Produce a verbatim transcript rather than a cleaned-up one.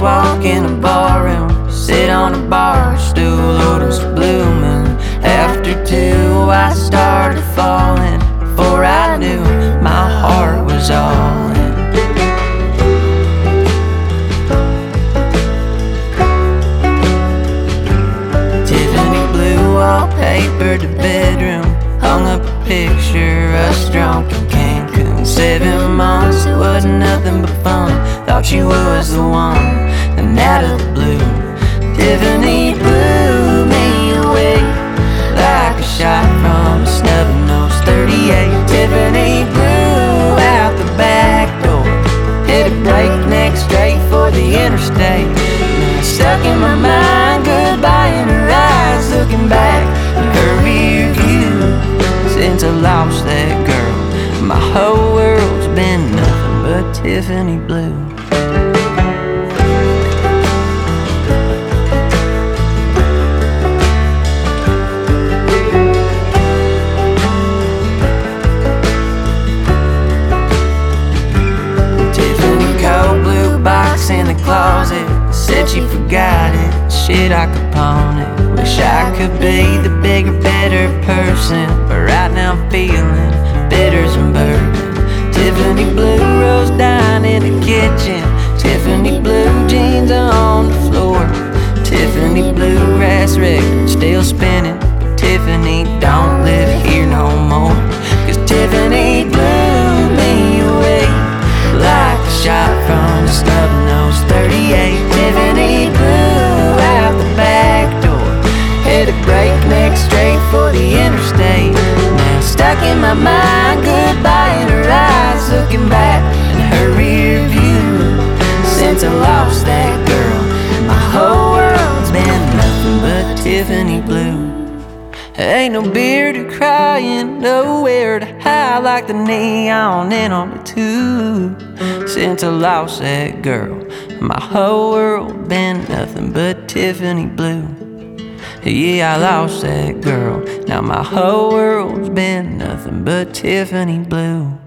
walk in a barroom, sit on a bar stool, order some Blue Moon. After two, I started falling. Before I knew, my heart was all in. Tiffany blue wallpaper, the bedroom, hung up a picture, us drunk in Cancun. Seven months, it wasn't nothing but fun. Thought you was the one, and out of the blue, Tiffany blew me away like a shot from a snub-nosed thirty-eight. Tiffany blew out the back door, hit a breakneck straight for the interstate. Now it's stuck in my mind, goodbye in her eyes, looking back in her rear view. Since I lost that girl, my whole world's been nothing but Tiffany blue. In the closet, said she forgot it. Shit, I could pawn it. Wish I could be the bigger, better person, but right now I'm feeling bitters and bourbon. Tiffany blue rose down in the kitchen, Tiffany blue jeans on the floor, Tiffany blue brass record still spinning, but Tiffany don't live here no more. Cause Tiffany blew me away like a shot from a snub-nosed thirty-eight. Tiffany blew out the back door, hit a breakneck straight for the interstate. Now stuck in my mind, goodbye in her eyes, looking back in her rear view. Since I lost that girl, my whole world's been nothing but Tiffany blue. Ain't no beer to cry in, nowhere to hide like the neon in on the tube. Since I lost that girl, my whole world been nothing but Tiffany blue. Yeah, I lost that girl, now my whole world's been nothing but Tiffany blue.